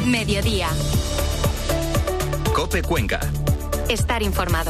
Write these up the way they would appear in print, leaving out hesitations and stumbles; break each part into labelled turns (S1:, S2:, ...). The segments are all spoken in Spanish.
S1: Mediodía.
S2: COPE Cuenca.
S1: Estar informado.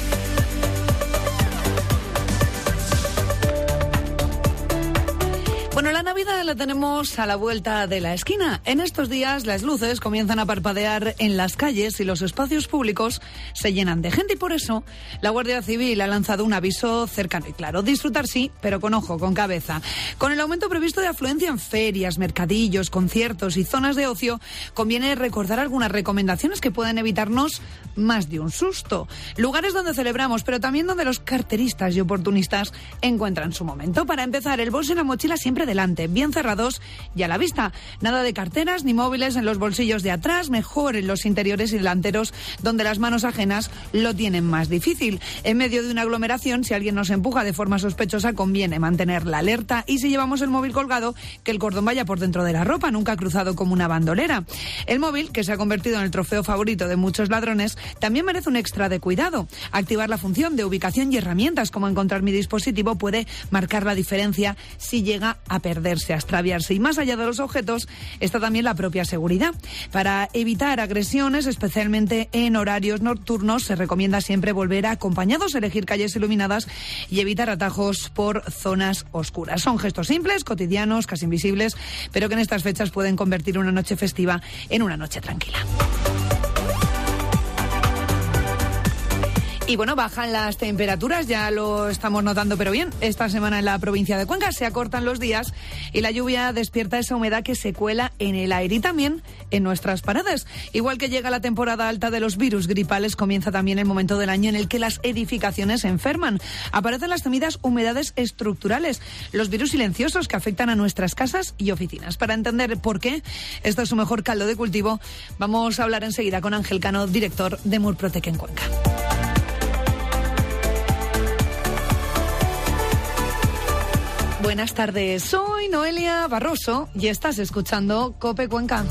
S3: Bueno, la Navidad la tenemos a la vuelta de la esquina. En estos días las luces comienzan a parpadear en las calles y los espacios públicos se llenan de gente y por eso la Guardia Civil ha lanzado un aviso cercano y claro. Disfrutar sí, pero con ojo, con cabeza. Con el aumento previsto de afluencia en ferias, mercadillos, conciertos y zonas de ocio, conviene recordar algunas recomendaciones que pueden evitarnos más de un susto. Lugares donde celebramos, pero también donde los carteristas y oportunistas encuentran su momento. Para empezar, el bolso y la mochila siempre delante, bien cerrados y a la vista. Nada de carteras ni móviles en los bolsillos de atrás, mejor en los interiores y delanteros, donde las manos ajenas lo tienen más difícil. En medio de una aglomeración, si alguien nos empuja de forma sospechosa, conviene mantener la alerta y si llevamos el móvil colgado, que el cordón vaya por dentro de la ropa, nunca cruzado como una bandolera. El móvil, que se ha convertido en el trofeo favorito de muchos ladrones, también merece un extra de cuidado. Activar la función de ubicación y herramientas como encontrar mi dispositivo puede marcar la diferencia si llega a perderse, a extraviarse. Y más allá de los objetos está también la propia seguridad. Para evitar agresiones, especialmente en horarios nocturnos, se recomienda siempre volver acompañados, elegir calles iluminadas y evitar atajos por zonas oscuras. Son gestos simples, cotidianos, casi invisibles, pero que en estas fechas pueden convertir una noche festiva en una noche tranquila. Y bueno, bajan las temperaturas, ya lo estamos notando, pero bien, esta semana en la provincia de Cuenca se acortan los días y la lluvia despierta esa humedad que se cuela en el aire y también en nuestras paredes. Igual que llega la temporada alta de los virus gripales, comienza también el momento del año en el que las edificaciones se enferman. Aparecen las temidas humedades estructurales, los virus silenciosos que afectan a nuestras casas y oficinas. Para entender por qué esto es su mejor caldo de cultivo, vamos a hablar enseguida con Ángel Cano, director de Murprotec en Cuenca. Buenas tardes, soy Noelia Barroso y estás escuchando COPE Cuenca.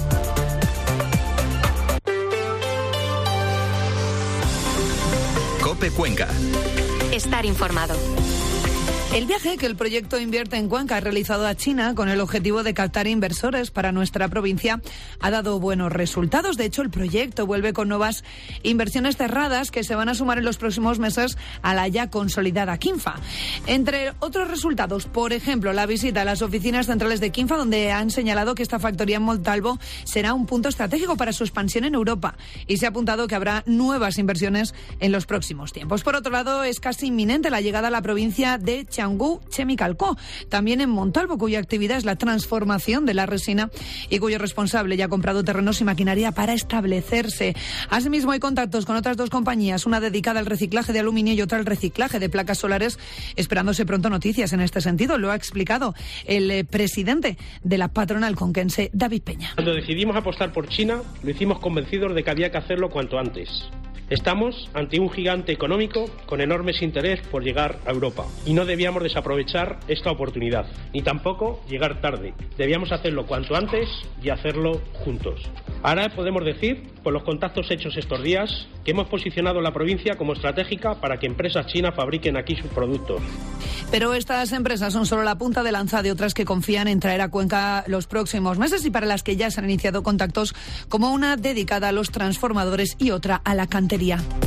S2: COPE Cuenca.
S1: Estar informado.
S3: El viaje que el proyecto Invierte en Cuenca ha realizado a China con el objetivo de captar inversores para nuestra provincia ha dado buenos resultados. De hecho, el proyecto vuelve con nuevas inversiones cerradas que se van a sumar en los próximos meses a la ya consolidada Kinfa. Entre otros resultados, por ejemplo, la visita a las oficinas centrales de Kinfa, donde han señalado que esta factoría en Montalvo será un punto estratégico para su expansión en Europa y se ha apuntado que habrá nuevas inversiones en los próximos tiempos. Por otro lado, es casi inminente la llegada a la provincia de Canggu Chemical Co, también en Montalvo, cuya actividad es la transformación de la resina y cuyo responsable ya ha comprado terrenos y maquinaria para establecerse. Asimismo, hay contactos con otras dos compañías, una dedicada al reciclaje de aluminio y otra al reciclaje de placas solares, esperándose pronto noticias en este sentido. Lo ha explicado el presidente de la patronal conquense, David Peña.
S4: Cuando decidimos apostar por China, lo hicimos convencidos de que había que hacerlo cuanto antes. Estamos ante un gigante económico con enormes interés por llegar a Europa y no debíamos desaprovechar esta oportunidad, ni tampoco llegar tarde. Debíamos hacerlo cuanto antes y hacerlo juntos. Ahora podemos decir, por los contactos hechos estos días, que hemos posicionado la provincia como estratégica para que empresas chinas fabriquen aquí sus productos.
S3: Pero estas empresas son solo la punta de lanza de otras que confían en traer a Cuenca los próximos meses y para las que ya se han iniciado contactos, como una dedicada a los transformadores y otra a la cantería.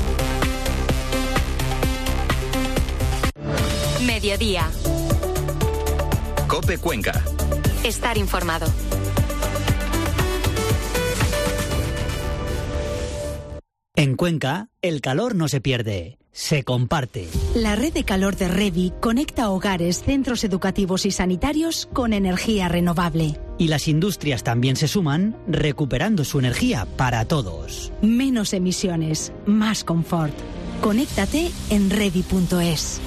S1: Mediodía.
S2: COPE Cuenca.
S1: Estar informado.
S5: En Cuenca, el calor no se pierde, se comparte.
S6: La red de calor de Revi conecta hogares, centros educativos y sanitarios con energía renovable.
S5: Y las industrias también se suman, recuperando su energía para todos.
S6: Menos emisiones, más confort. Conéctate en revi.es.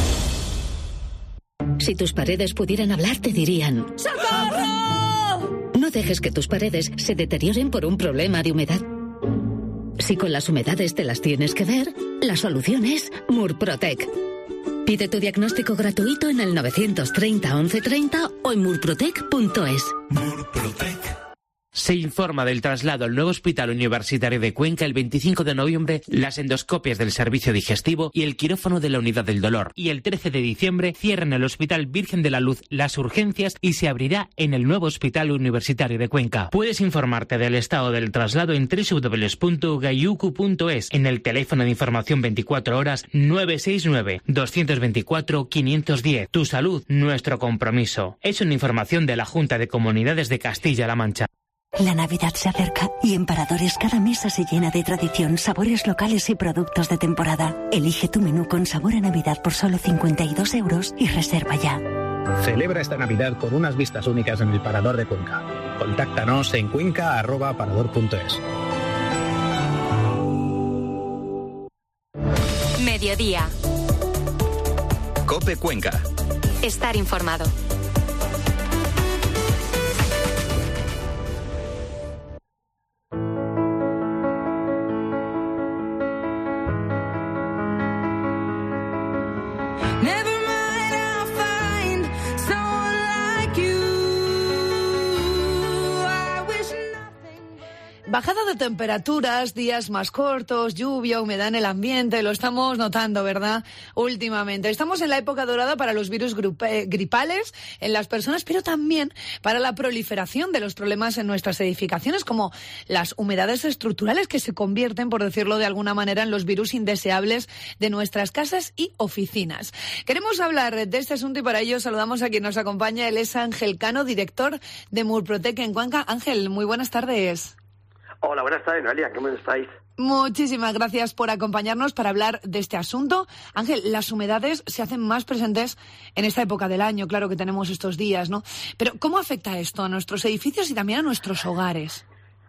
S7: Si tus paredes pudieran hablar, te dirían:
S6: ¡Socorro!
S7: No dejes que tus paredes se deterioren por un problema de humedad. Si con las humedades te las tienes que ver, la solución es Murprotec. Pide tu diagnóstico gratuito en el 930 1130 o en murprotec.es.
S2: Murprotec.
S8: Se informa del traslado al nuevo Hospital Universitario de Cuenca el 25 de noviembre, las endoscopias del servicio digestivo y el quirófano de la unidad del dolor. Y el 13 de diciembre cierran el Hospital Virgen de la Luz las urgencias y se abrirá en el nuevo Hospital Universitario de Cuenca. Puedes informarte del estado del traslado en www.gaiucu.es, en el teléfono de información 24 horas 969 224 510. Tu salud, nuestro compromiso. Es una información de la Junta de Comunidades de Castilla-La Mancha.
S9: La Navidad se acerca y en Paradores cada mesa se llena de tradición, sabores locales y productos de temporada. Elige tu menú con sabor a Navidad por solo 52 € y reserva ya.
S10: Celebra esta Navidad con unas vistas únicas en el Parador de Cuenca. Contáctanos en cuenca@parador.es.
S1: Mediodía.
S2: COPE Cuenca.
S1: Estar informado.
S3: Bajada de temperaturas, días más cortos, lluvia, humedad en el ambiente, lo estamos notando, ¿verdad? Últimamente. Estamos en la época dorada para los virus gripales en las personas, pero también para la proliferación de los problemas en nuestras edificaciones, como las humedades estructurales que se convierten, por decirlo de alguna manera, en los virus indeseables de nuestras casas y oficinas. Queremos hablar de este asunto y para ello saludamos a quien nos acompaña. Él es Ángel Cano, director de Murprotec en Cuenca. Ángel, muy buenas tardes.
S11: Hola, buenas tardes, Noelia. ¿Cómo estáis?
S3: Muchísimas gracias por acompañarnos para hablar de este asunto. Ángel, las humedades se hacen más presentes en esta época del año, claro que tenemos estos días, ¿no? Pero ¿cómo afecta esto a nuestros edificios y también a nuestros hogares?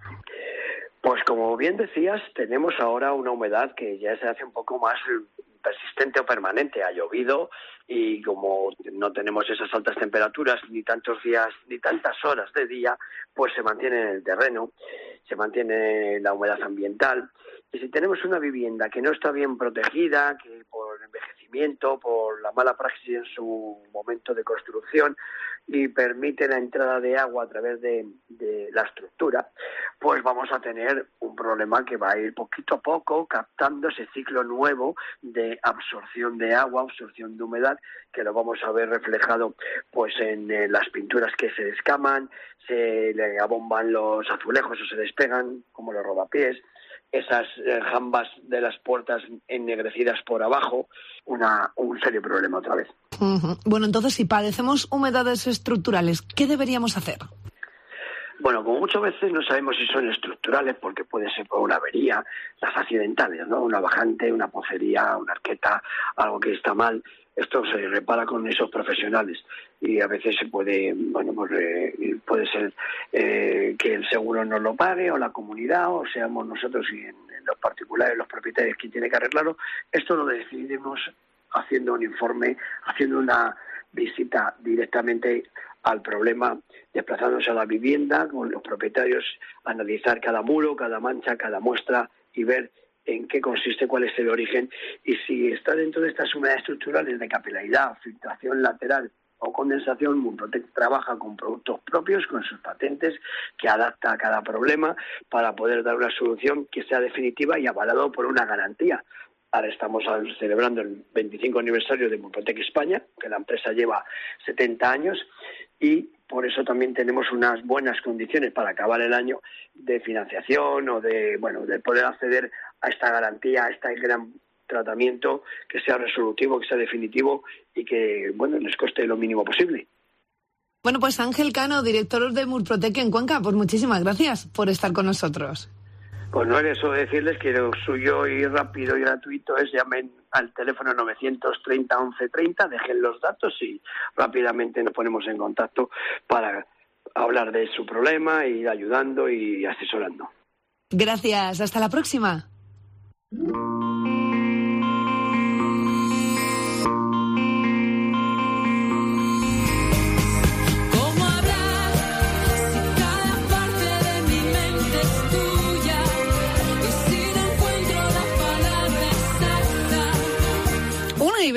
S11: Pues como bien decías, tenemos ahora una humedad que ya se hace un poco más persistente o permanente. Ha llovido y como no tenemos esas altas temperaturas, ni tantos días, ni tantas horas de día, pues se mantiene en el terreno, se mantiene la humedad ambiental. Y si tenemos una vivienda que no está bien protegida, que por envejecimiento, por la mala praxis en su momento de construcción, y permite la entrada de agua a través de la estructura, pues vamos a tener un problema que va a ir poquito a poco captando ese ciclo nuevo de absorción de agua, absorción de humedad, que lo vamos a ver reflejado pues en las pinturas que se descaman, se le abomban los azulejos o se despegan, como los rodapiés, esas jambas de las puertas ennegrecidas por abajo, un serio problema otra vez.
S3: Uh-huh. Bueno, entonces, si padecemos humedades estructurales, ¿qué deberíamos hacer?
S11: Bueno, como muchas veces no sabemos si son estructurales, porque puede ser por una avería, las accidentales, ¿no? Una bajante, una pocería, una arqueta, algo que está mal. Esto se repara con esos profesionales y a veces se puede, puede ser que el seguro no lo pague o la comunidad o seamos nosotros y en los particulares, los propietarios, quien tiene que arreglarlo. Esto lo decidimos haciendo un informe, haciendo una visita directamente al problema, desplazándose a la vivienda con los propietarios, analizar cada muro, cada mancha, cada muestra y ver en qué consiste, cuál es el origen y si está dentro de estas humedades estructurales de capilaridad, filtración lateral o condensación. Murprotec trabaja con productos propios, con sus patentes, que adapta a cada problema para poder dar una solución que sea definitiva y avalado por una garantía. Ahora estamos celebrando el 25 aniversario de Murprotec España, que la empresa lleva 70 años, y por eso también tenemos unas buenas condiciones para acabar el año de financiación o de poder acceder a esta garantía, a este gran tratamiento que sea resolutivo, que sea definitivo y que, les coste lo mínimo posible.
S3: Bueno, pues Ángel Cano, director de Murprotec en Cuenca, pues muchísimas gracias por estar con nosotros.
S11: Pues no es eso decirles que lo suyo y rápido y gratuito es llamen al teléfono 930 11 30, dejen los datos y rápidamente nos ponemos en contacto para hablar de su problema, ir ayudando y asesorando.
S3: Gracias, hasta la próxima.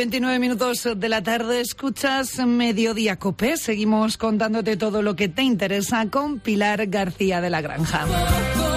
S3: 29 minutos de la tarde, escuchas Mediodía Cope. Seguimos contándote todo lo que te interesa con Pilar García de la Granja.